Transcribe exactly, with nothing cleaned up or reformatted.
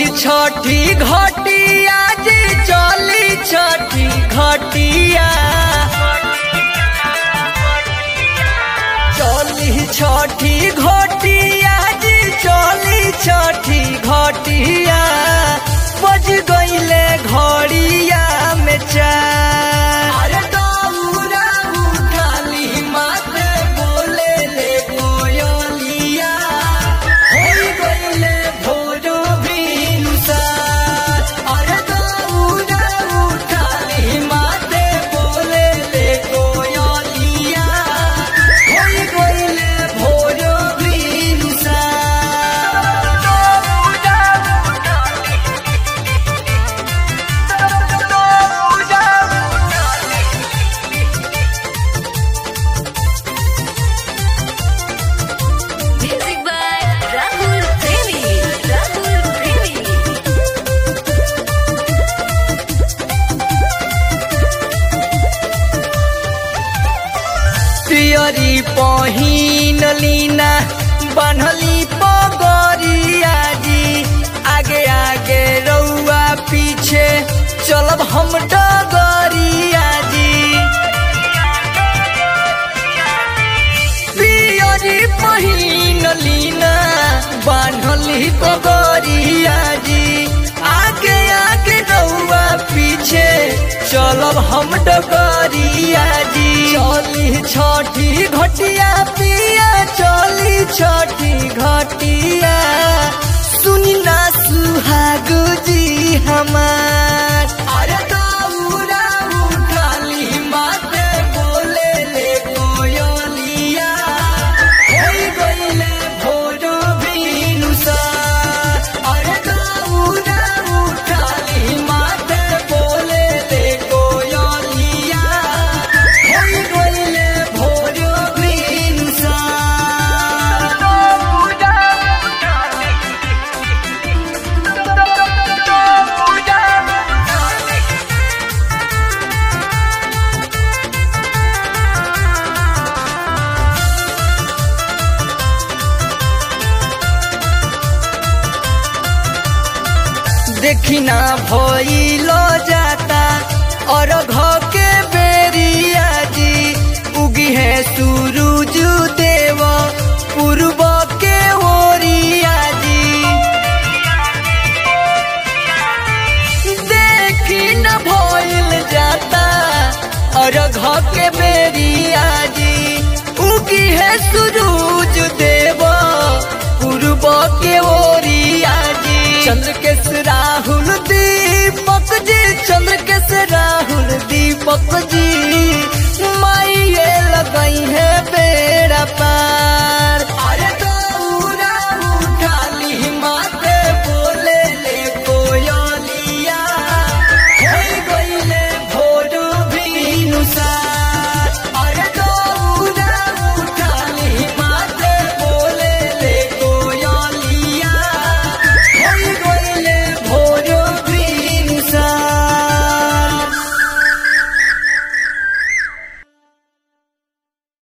छठी घटिया जी चली छठी घटिया चली छठी घटिया जी चली छठी घटिया बज गईले घड़िया में चार अरे दौरा उठाली माथे बोले ले कोयलिया हो गईले भोरो भिनुसार अरे दौरा उठाली माथे बोले ले कोयलिया हो गईले भोरो भिनुसार Music by Rahul Premi. Rahul Premi. पियरी पहिन लीना बनहली पगरिया जी आगे आगे रउआ पीछे चलब हम डगरिया जी पियरी पहिन लीना बनहली पगरिया जी आगे आगे रउआ पीछे चलब हम डगरिया जी चली छठी घटिया पिया चली छठी घटिया सुनी ना सुहागु जी हमार अरे दौरा उठाली माथे बोले ले कोयलिया हो गईले भोरो भिनुसार अरे दौरा उठाली माथे बोले ले कोयलिया हो गईले भोरो भिनुसार देखी ना भइलो जाता और घर के बेरिया जी उगी है सूरज देव पूर्व के ओरिया जी देखी ना भइल जाता और घर के बेरिया जी उगी है सूरज देव पूर्व के ओरिया जी चंद्र के राहुल दीपक जी चंद्र के राहुल दीपक जी